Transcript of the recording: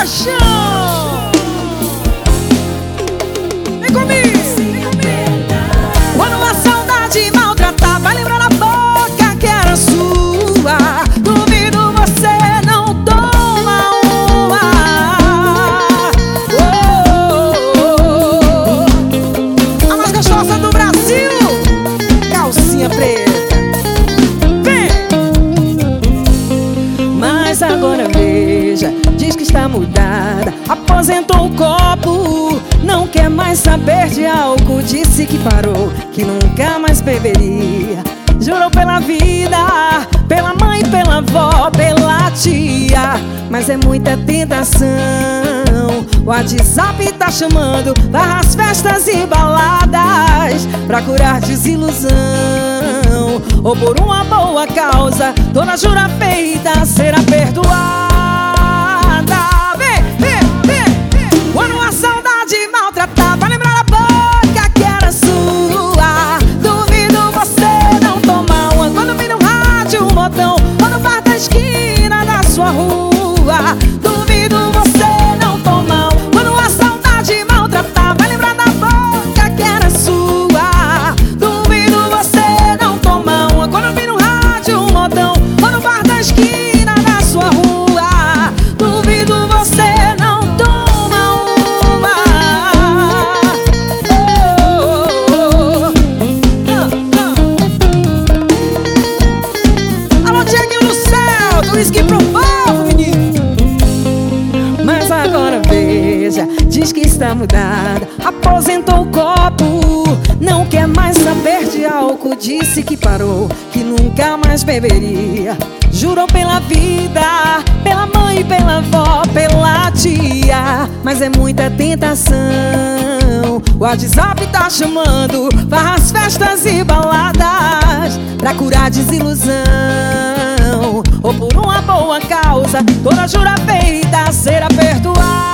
paixão. Vem comigo. Quando a saudade maltratar, vai lembrar da boca que era sua. Duvido você não toma uma. A mais gostosa do Brasil, calcinha preta. Vem! Mas agora veja, diz que está mudada, aposentou o copo, não quer mais saber de álcool. Disse que parou, que nunca mais beberia. Jurou pela vida, pela mãe, pela avó, pela tia. Mas é muita tentação. O WhatsApp tá chamando para as festas e baladas, pra curar desilusão ou por uma boa causa. Toda jura feita será perdoada. Quando a saudade maltratar, vai lembrar da boca que era sua. Duvido você não tomar uma quando vi no rádio um modão ou no bar da esquina da sua rua. Duvido você não tomar uma quando a saudade maltratar, vai lembrar da boca que era sua. Duvido você não tomar uma quando vi no rádio um modão ou no bar da esquina da sua rua. Duvido você não que pro povo, menino. Mas agora veja, diz que está mudada, aposentou o copo, não quer mais saber de álcool. Disse que parou, que nunca mais beberia. Jurou pela vida, pela mãe, pela avó, pela tia. Mas é muita tentação. O WhatsApp tá chamando para as festas e baladas, pra curar desilusão ou por uma boa causa. Toda jura feita será perdoada.